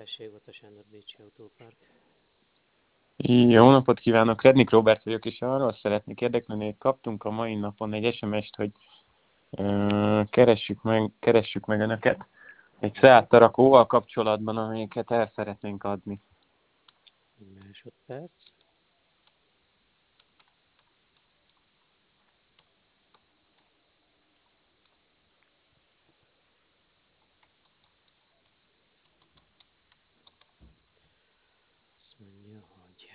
Tessék, ott a Sándor Bécsi Autópark. Jó napot kívánok, Rednik Róbert vagyok, és arról szeretnék érdeklődni, hogy kaptunk a mai napon egy SMS-t, hogy keressük meg Önöket egy Seat Tarakóval kapcsolatban, amiket el szeretnénk adni. Egy másodperc. Azt mondja, hogy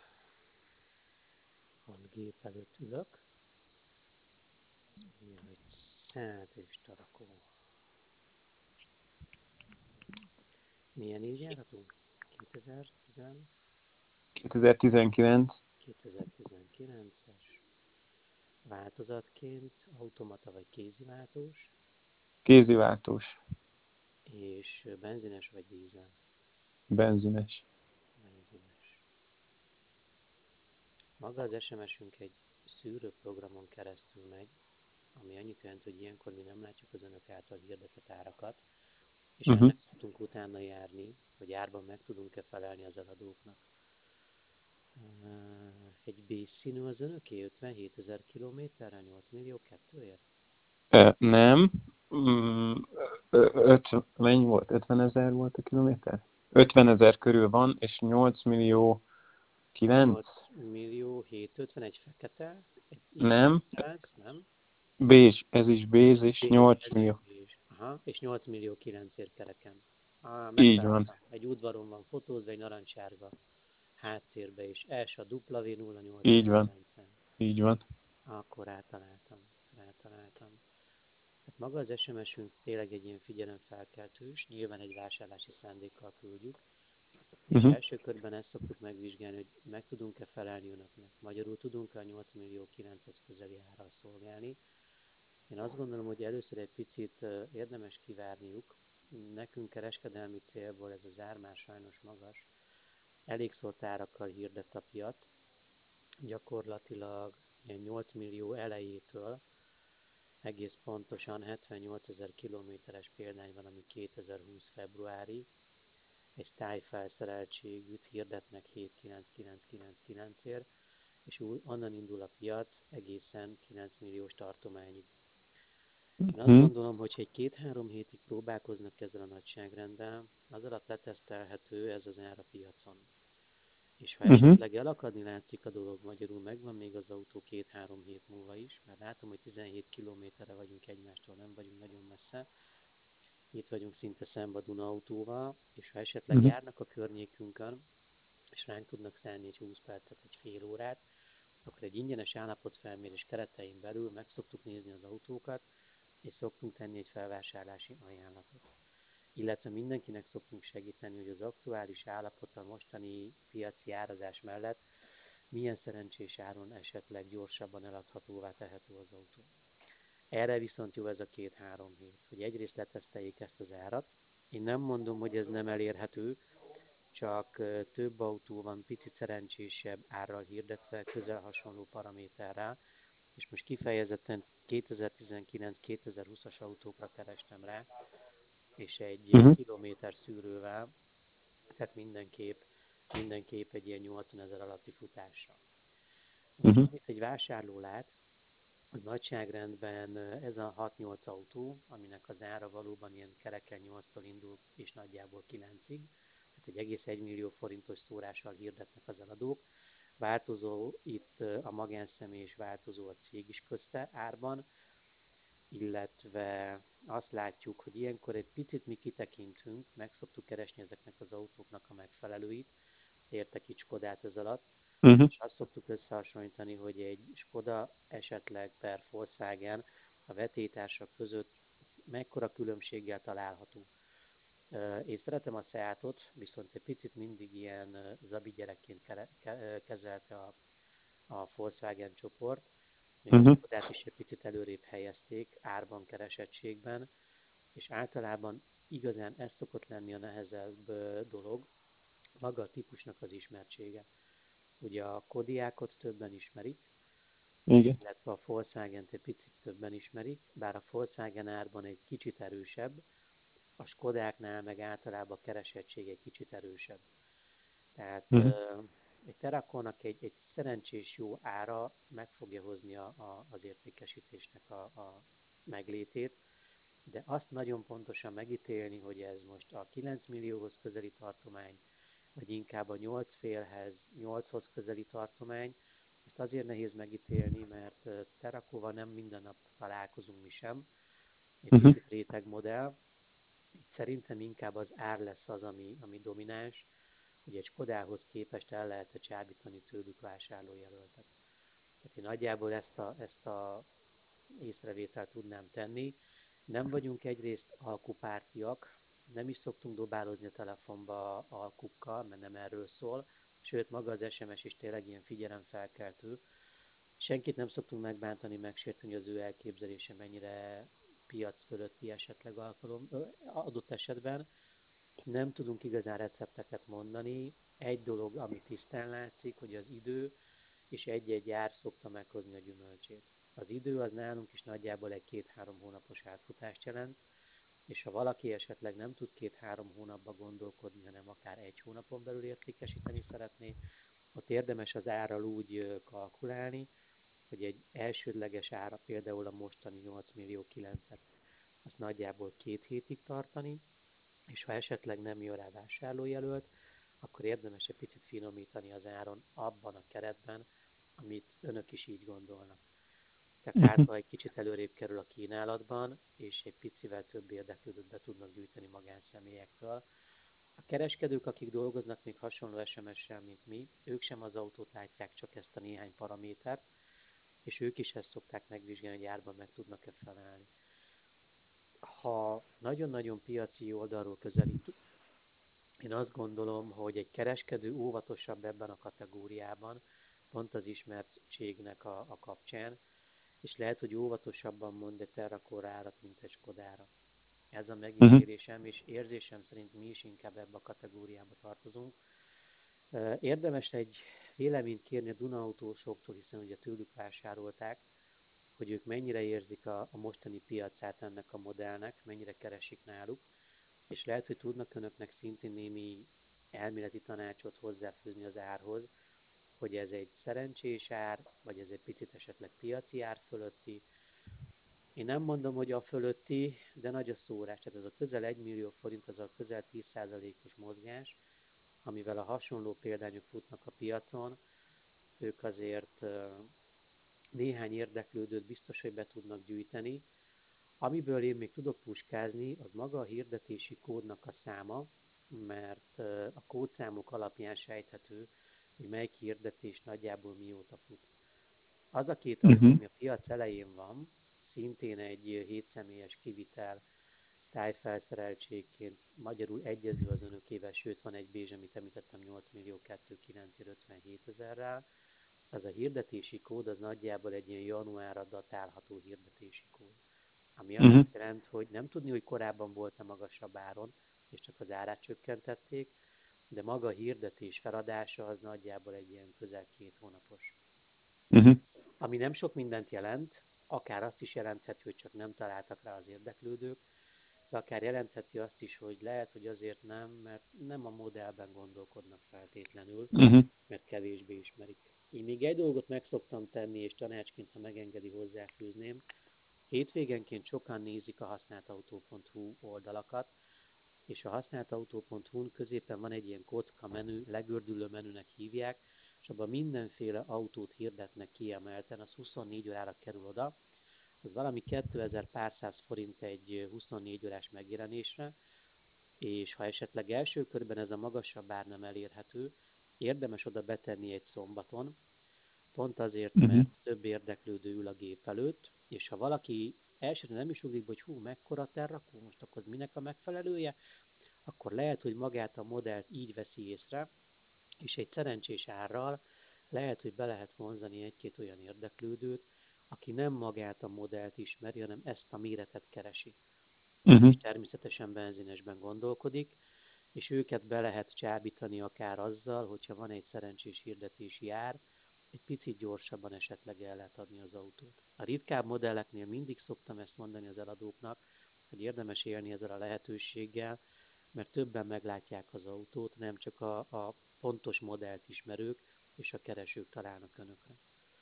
pont gép előtt ülök. Mondja, hogy Seat és Tarakó. Milyen évjáratunk? 2019 2019-es. Változatként automata vagy kéziváltós, kéziváltós, és benzines vagy dízel? benzines. Benzines. Maga az SMS-ünk egy szűrőprogramon keresztül megy, ami annyit jelent, hogy ilyenkor mi nem látjuk az önök által hirdetett árakat, és ennek szoktunk utána járni, hogy árban meg tudunk-e felelni az eladóknak. Egy B-színű az önöké 57 000 kilométerre, 8 millió kettőért? Nem. Mennyi volt? 50 000 volt a kilométer? 50 000 körül van, és 8 millió 9? 8 millió 750, egy fekete, egy Nem. X500, nem? Bézs, ez is bézs, és Bézs, 8 ez is millió. bézs. Aha, és 8 millió 9-ért kereken. Így van. Megtaláltam. Egy udvaron van fotózva, egy narancssárga háttérbe is. ESA Így van. W08090. Így van. Akkor rátaláltam. Hát maga az SMS-ünk tényleg egy ilyen figyelemfelkeltős, nyilván egy vásárlási szándékkal küldjük, és első körben ezt szoktuk megvizsgálni, hogy meg tudunk-e felelni önöknek. Magyarul tudunk-e a 8 millió 900 közeli árral szolgálni. Én azt gondolom, hogy először egy picit érdemes kivárniuk. Nekünk kereskedelmi célból ez az ár már sajnos magas. Elég szólt árakkal hirdett a piac. Gyakorlatilag ilyen 8 millió elejétől egész pontosan 78 000 kilométeres példány van, ami 2020 februári. Egy Style felszereltségűt hirdetnek 79999-ért, és onnan indul a piac egészen 9 milliós tartományig. Én azt gondolom, hogy egy 2-3 hétig próbálkoznak ezzel a nagyságrendel, az alatt letesztelhető ez az ár a piacon. És ha esetleg elakadni látszik a dolog, magyarul megvan még az autó 2-3 hét múlva is, mert látom, hogy 17 kilométerre vagyunk egymástól, nem vagyunk nagyon messze, itt vagyunk szinte szembe a Duna autóval, és ha esetleg járnak a környékünkön, és ránk tudnak szállni egy 20 percet, egy fél órát, akkor egy ingyenes állapotfelmérés keretein belül meg szoktuk nézni az autókat, és szoktunk tenni egy felvásárlási ajánlatot. Illetve mindenkinek szoktunk segíteni, hogy az aktuális állapot a mostani piaci árazás mellett milyen szerencsés áron esetleg gyorsabban eladhatóvá tehető az autó. Erre viszont jó ez a 2-3 hét, hogy egyrészt leteszteljék ezt az árat. Én nem mondom, hogy ez nem elérhető, csak több autó van picit szerencsésebb árral hirdetve, közel hasonló paraméterrel, és most kifejezetten 2019-2020-as autókra kerestem rá, és egy kilométer szűrővel, tehát mindenképp egy ilyen 80 000 alatti futásra. Most amit egy vásárló lát, hogy nagyságrendben ez a 6-8 autó, aminek az ára valóban ilyen kereken 8-tól indul, és nagyjából 9-ig, tehát egy egész 1 millió forintos szórással hirdetnek az eladók. Változó itt a magánszemély és változó a cég is közte árban, illetve azt látjuk, hogy ilyenkor egy picit mi kitekintünk, meg szoktuk keresni ezeknek az autóknak a megfelelőit, értek itt Skodát ez alatt, és azt szoktuk összehasonlítani, hogy egy Skoda esetleg per Volkswagen a vetélytársak között mekkora különbséggel található. Én szeretem a Seatot, viszont egy picit mindig ilyen zabi gyerekként kezelte a Volkswagen csoport, még a Skodát is egy picit előrébb helyezték árban, keresettségben, és általában igazán ez szokott lenni a nehezebb dolog, maga a típusnak az ismertsége. Ugye a Kodiaqot többen ismerik, illetve a Volkswagent egy picit többen ismerik, bár a Volkswagen árban egy kicsit erősebb, a Skodáknál meg általában a keresettség egy kicsit erősebb. Tehát Uh-huh. egy Terraconnak egy szerencsés jó ára meg fogja hozni az értékesítésnek a meglétét, de azt nagyon pontosan megítélni, hogy ez most a 9 millióhoz közeli tartomány, vagy inkább a 8,5-hez, 8-hoz közeli tartomány, ezt azért nehéz megítélni, mert Terrakóval nem minden nap találkozunk mi sem, egy Uh-huh. picit réteg modell, így szerintem inkább az ár lesz az, ami domináns, hogy egy Skodához képest el lehet csábítani tőlük vásárlójelöltet. Tehát én nagyjából ezt a észrevételt tudnám tenni. Nem vagyunk egyrészt alkupártiak, nem is szoktunk dobálozni a telefonba alkukkal, mert nem erről szól, sőt maga az SMS is tényleg ilyen figyelemfelkeltő. Senkit nem szoktunk megbántani, megsérteni, az ő elképzelése mennyire piac fölötti esetleg adott esetben. Nem tudunk igazán recepteket mondani. Egy dolog, ami tisztán látszik, hogy az idő és egy-egy ár szokta meghozni a gyümölcsét. Az idő az nálunk is nagyjából egy 2-3 hónapos átfutást jelent, és ha valaki esetleg nem tud 2-3 hónapba gondolkodni, hanem akár egy hónapon belül értékesíteni szeretné, ott érdemes az árral úgy kalkulálni, hogy egy elsődleges ára, például a mostani 8 millió 9-et, azt nagyjából 2 hétig tartani, és ha esetleg nem jön rá vásárlójelölt, akkor érdemes egy picit finomítani az áron abban a keretben, amit önök is így gondolnak. Tehát ha egy kicsit előrébb kerül a kínálatban, és egy picivel több érdeklődőt be tudnak gyűjteni magánszemélyektől. A kereskedők, akik dolgoznak még hasonló SMS-sel, mint mi, ők sem az autót látják, csak ezt a néhány paramétert, és ők is ezt szokták megvizsgálni, hogy árban meg tudnak-e felelni. Ha nagyon-nagyon piaci oldalról közelítünk, én azt gondolom, hogy egy kereskedő óvatosabb ebben a kategóriában, pont az ismertségnek a kapcsán, és lehet, hogy óvatosabban mond egy Terracore árat, mint egy Skodára. Ez a megítélésem, és érzésem szerint mi is inkább ebbe a kategóriába tartozunk. Érdemes egy véleményt kérni a Duna autósoktól, hiszen ugye tőlük vásárolták, hogy ők mennyire érzik a mostani piacát ennek a modellnek, mennyire keresik náluk, és lehet, hogy tudnak önöknek szintén némi elméleti tanácsot hozzáfűzni az árhoz, hogy ez egy szerencsés ár, vagy ez egy picit esetleg piaci ár fölötti. Én nem mondom, hogy a fölötti, de nagy a szórás. Tehát ez a közel 1 millió forint, az a közel 10%-os mozgás, amivel a hasonló példányok futnak a piacon, ők azért néhány érdeklődőt biztos, hogy be tudnak gyűjteni. Amiből én még tudok puskázni, az maga a hirdetési kódnak a száma, mert a kódszámok alapján sejthető, hogy melyik hirdetés nagyjából mióta fut. Az a két autó, ami a piac elején van, szintén egy 7 személyes kivitel, tájfelszereltségként, magyarul egyező az önökével, sőt van egy bézs, amit említettem, 8 millió 2,957 ezerrel. Az a hirdetési kód, az nagyjából egy ilyen januárra datálható hirdetési kód. Ami annyit jelent, hogy nem tudni, hogy korábban volt-e magasabb áron, és csak az árát csökkentették, de maga a hirdetés feladása az nagyjából egy ilyen közel 2 hónapos. Ami nem sok mindent jelent, akár azt is jelentheti, hogy csak nem találtak rá az érdeklődők, de akár jelentheti azt is, hogy lehet, hogy azért nem, mert nem a modellben gondolkodnak feltétlenül, mert kevésbé ismerik. Én még egy dolgot meg szoktam tenni, és tanácsként, ha megengedi, hozzáfűzném. Hétvégenként sokan nézik a használtautó.hu oldalakat, és a használtautó.hu-n középen van egy ilyen kocka menü, legördülő menünek hívják, és abban mindenféle autót hirdetnek kiemelten, az 24 órára kerül oda, az valami 2000 pár száz forint egy 24 órás megjelenésre, és ha esetleg első körben ez a magasabb ár nem elérhető, érdemes oda betenni egy szombaton, pont azért, mert több érdeklődő ül a gép előtt, és ha valaki elsőre nem is ugrik, hogy mekkora Terrakó, most akkor minek a megfelelője, akkor lehet, hogy magát a modellt így veszi észre, és egy szerencsés árral lehet, hogy be lehet vonzani egy-két olyan érdeklődőt, aki nem magát a modellt ismeri, hanem ezt a méretet keresi. És természetesen benzinesben gondolkodik, és őket be lehet csábítani akár azzal, hogyha van egy szerencsés hirdetési ár, egy picit gyorsabban esetleg el lehet adni az autót. A ritkább modelleknél mindig szoktam ezt mondani az eladóknak, hogy érdemes élni ezzel a lehetőséggel, mert többen meglátják az autót, nem csak a pontos modellt ismerők és a keresők találnak önökre.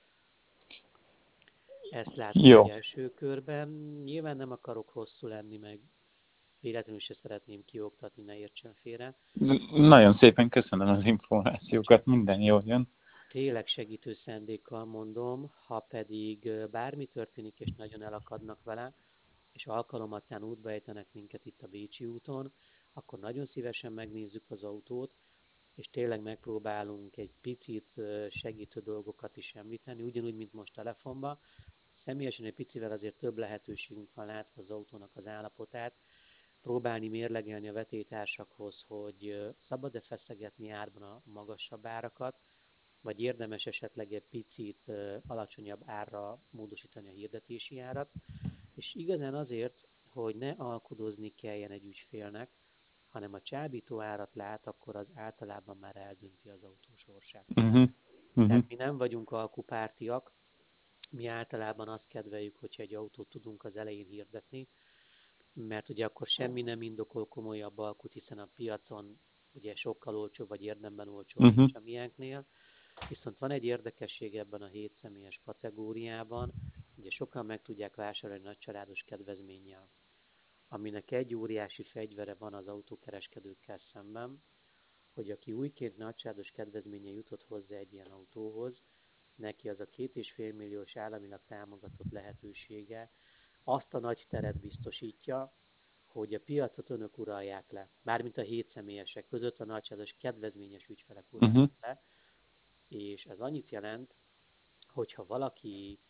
Ezt látom egy Jó. első körben. Nyilván nem akarok hosszú lenni, meg véletlenül se szeretném kioktatni, ne értsen félre. Nagyon szépen köszönöm az információkat, minden jól jön. Tényleg segítő szándékkal mondom, ha pedig bármi történik, és nagyon elakadnak vele, és alkalomattán útba ejtenek minket itt a Bécsi úton, akkor nagyon szívesen megnézzük az autót, és tényleg megpróbálunk egy picit segítő dolgokat is említeni, ugyanúgy, mint most telefonban. Személyesen egy picivel azért több lehetőségünk van látva az autónak az állapotát, próbálni mérlegelni a vetélytársakhoz, hogy szabad-e feszegetni árban a magasabb árakat, vagy érdemes esetleg egy picit alacsonyabb árra módosítani a hirdetési árat, és igazán azért, hogy ne alkudozni kelljen egy ügyfélnek, hanem a csábító árat lát, akkor az általában már eldönti az autó sorsát. Tehát mi nem vagyunk alkupártiak, mi általában azt kedveljük, hogyha egy autót tudunk az elején hirdetni, mert ugye akkor semmi nem indokol komolyabb alkut, hiszen a piacon ugye sokkal olcsóbb, vagy érdemben olcsóbb nincs a miénknél. Viszont van egy érdekesség ebben a 7 személyes kategóriában, ugye sokan meg tudják vásárolni nagycsaládos kedvezménnyel, aminek egy óriási fegyvere van az autókereskedőkkel szemben, hogy aki újként nagycsaládos kedvezménye jutott hozzá egy ilyen autóhoz, neki az a 2,5 milliós államilag támogatott lehetősége azt a nagy teret biztosítja, hogy a piacot önök uralják le. Mármint a 7 személyesek között a nagycsaládos kedvezményes ügyfelek uralják le, és ez annyit jelent, hogyha valaki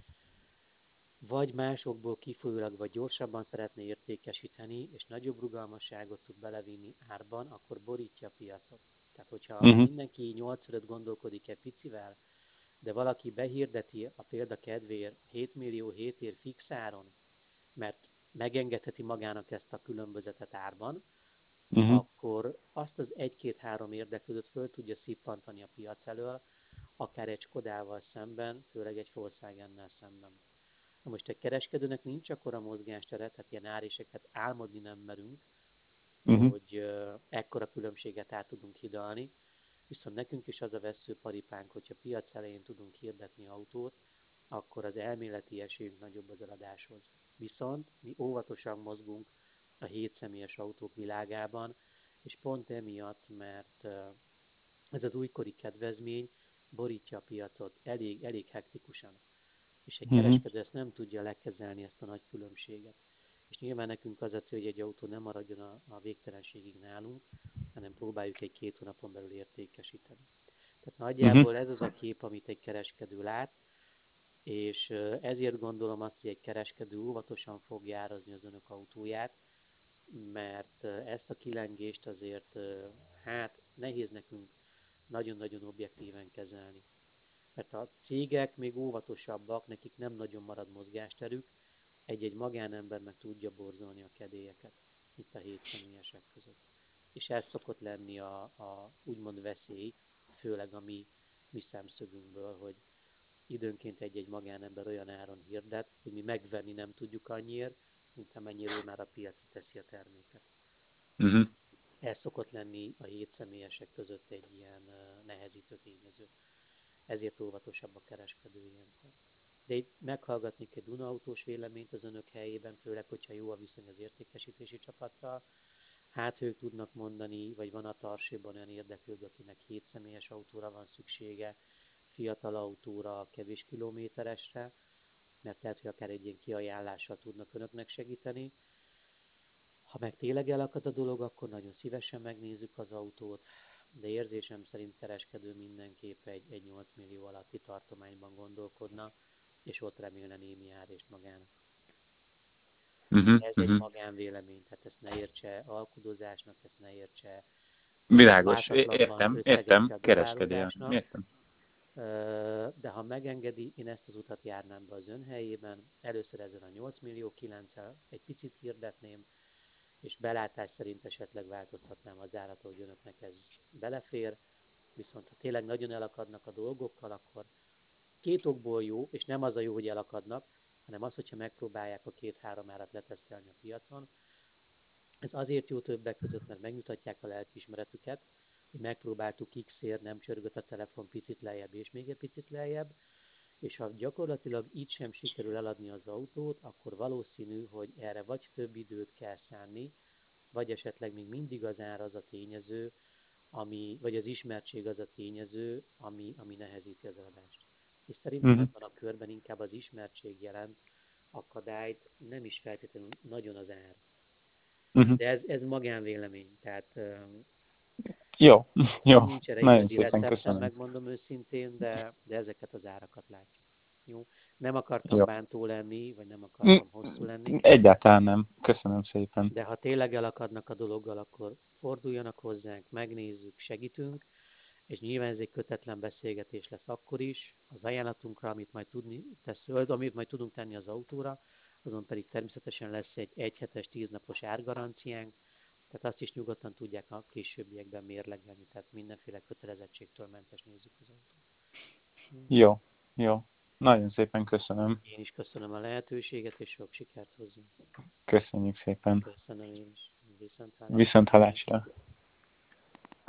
vagy másokból kifolyólag, vagy gyorsabban szeretne értékesíteni, és nagyobb rugalmasságot tud belevinni árban, akkor borítja a piacot. Tehát, hogyha mindenki 8-5 gondolkodik egy picivel, de valaki behirdeti a példa kedvéért 7 millió 7 ér fix áron, mert megengedheti magának ezt a különbözetet árban, akkor azt az 1-2-3 érdeklődőt föl tudja szippantani a piac elől, akár egy Skodával szemben, főleg egy Volkswagennel szemben. Na most egy kereskedőnek nincs akkora mozgástere, tehát ilyen áréseket álmodni nem merünk, hogy ekkora különbséget át tudunk hidalni, viszont nekünk is az a vesszőparipánk, hogyha piac elején tudunk hirdetni autót, akkor az elméleti esélyünk nagyobb az eladáshoz. Viszont mi óvatosan mozgunk a 7 személyes autók világában, és pont emiatt, mert ez az újkori kedvezmény borítja a piacot elég hektikusan. És egy kereskedő ezt nem tudja lekezelni, ezt a nagy különbséget. És nyilván nekünk az a cél, hogy egy autó nem maradjon a végtelenségig nálunk, hanem próbáljuk egy 2 hónapon belül értékesíteni. Tehát nagyjából ez az a kép, amit egy kereskedő lát, és ezért gondolom azt, hogy egy kereskedő óvatosan fogja árazni az önök autóját, mert ezt a kilengést azért nehéz nekünk nagyon-nagyon objektíven kezelni. Mert a cégek még óvatosabbak, nekik nem nagyon marad mozgásterük, egy-egy magánember meg tudja borzolni a kedélyeket itt a 7 személyesek között. És ez szokott lenni a úgymond veszély, főleg a mi szemszögünkből, hogy időnként egy-egy magánember olyan áron hirdet, hogy mi megvenni nem tudjuk annyiért, mint amennyire már a piacra teszi a terméket. Ez szokott lenni a 7 személyesek között egy ilyen nehezítő tényező. Ezért óvatosabb a kereskedő ilyenkor. De itt meghallgatnék egy Duna autós véleményt az önök helyében, főleg, hogyha jó a viszony az értékesítési csapattal. Hát ők tudnak mondani, vagy van a tarséban olyan érdeklődő, akinek 7 személyes autóra van szüksége, fiatal autóra, kevés kilométeresre, mert lehet, hogy akár egy ilyen kiajánlással tudnak önöknek segíteni. Ha meg tényleg elakad a dolog, akkor nagyon szívesen megnézzük az autót, de érzésem szerint kereskedő mindenképp egy 8 millió alatti tartományban gondolkodna, és ott remélne némi árést magának. Ez egy magánvélemény, tehát ezt ne értse alkudozásnak, ezt ne értse Világos, pártatlanban értem, összegekkel kereskedően, dobálózásnak. értem. De ha megengedi, én ezt az utat járnám be az ön helyében. Először ezzel a 8 millió 9-el egy picit hirdetném, és belátás szerint esetleg változtatnám az árat, hogy önöknek ez belefér. Viszont ha tényleg nagyon elakadnak a dolgokkal, akkor 2 okból jó, és nem az a jó, hogy elakadnak, hanem az, hogyha megpróbálják a 2-3 árat letesztelni a piacon, Ez azért jó többek között, mert megmutatják a lelkiismeretüket, hogy megpróbáltuk X-ért, nem csörgött a telefon, picit lejjebb és még egy picit lejjebb, és ha gyakorlatilag így sem sikerül eladni az autót, akkor valószínű, hogy erre vagy több időt kell szánni, vagy esetleg még mindig az ár az a tényező, vagy az ismertség az a tényező, ami nehezíti az eladást. És szerintem ebben a körben inkább az ismertség jelent akadályt, nem is feltétlenül nagyon az ár. De ez magánvélemény, tehát Jó, jó. nincs erre Nagyon igazi szépen receptem, köszönöm. megmondom őszintén, de ezeket az árakat látjuk. Jó? Nem akartam Jó. bántó lenni, vagy nem akartam hosszú lenni, Egyáltalán nem. Köszönöm szépen. de ha tényleg elakadnak a dologgal, akkor forduljanak hozzánk, megnézzük, segítünk, és nyilván ez egy kötetlen beszélgetés lesz akkor is. Az ajánlatunkra, amit majd tudunk tenni az autóra, azon pedig természetesen lesz egy egyhetes, 10 napos árgaranciánk, tehát azt is nyugodtan tudják a későbbiekben mérlegelni, tehát mindenféle kötelezettségtől mentes nézzük az autót. Jó, jó. Nagyon szépen köszönöm. Én is köszönöm a lehetőséget, és sok sikert hozzá. Köszönjük szépen. Köszönöm én is. Viszonthallásra. Viszont hallásra.